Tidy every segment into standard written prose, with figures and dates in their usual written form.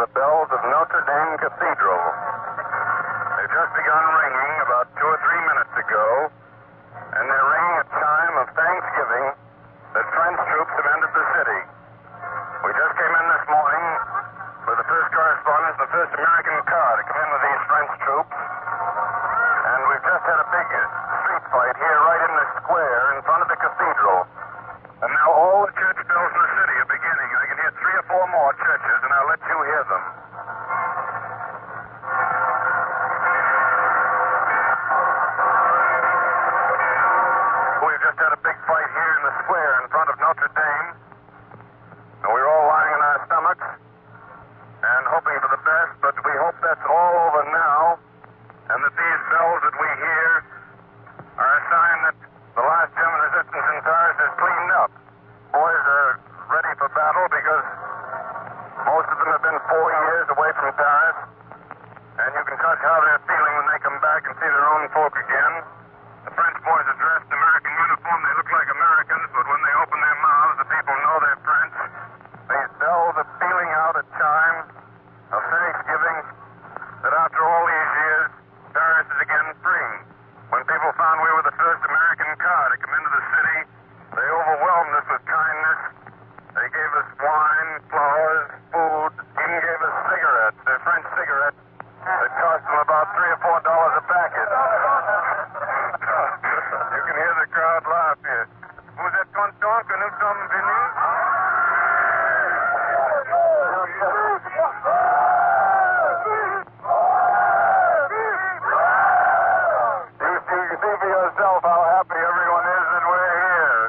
the bells of Notre Dame Cathedral. They've just begun ringing about 2 or 3 minutes ago, and they're ringing a chime of thanksgiving that French troops have entered the city. We just came in this morning with the first correspondence, the first American car to come in with these French troops, and we've just had a big street fight here right in the square in front of the cathedral. And now all the church bells in the city are beginning. I can hear 3 or 4 more churches, and I'll let you hear them. We've just had a big fight here in the square in front of Notre Dame. And we're all lying on our stomachs and hoping for the best, but we hope that's all over now, and that these bells that we hear are a sign that the last German resistance in Paris is cleaned up. Boys are ready for battle because most of them have been 4 years away from Paris, and you can touch how they're feeling when they come back and see their own folk again. The French boys are dressed in American uniform. They look like Americans, but when they open their mouths, the people know they're French. These bells are pealing out a chime of thanksgiving that after all these years, Paris is again free. When people found we were the first American car to come into the city, they overwhelmed us with kindness. They gave us wine, flowers, food, even gave us cigarettes. They're French cigarettes that cost them about $3 or $4 a packet. You can hear the crowd laugh here. Vous êtes content que nous sommes venus? You see for yourself how happy everyone is that we're here.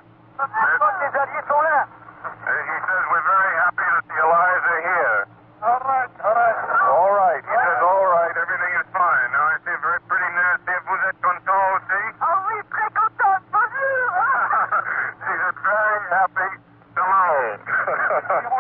He says we're very happy that the Allies are here. All right. All right. He says all right. Everything is fine. Now I see a very pretty nurse here. Vous êtes content aussi? Oh oui, très content. Bonjour. She's very happy. Hello.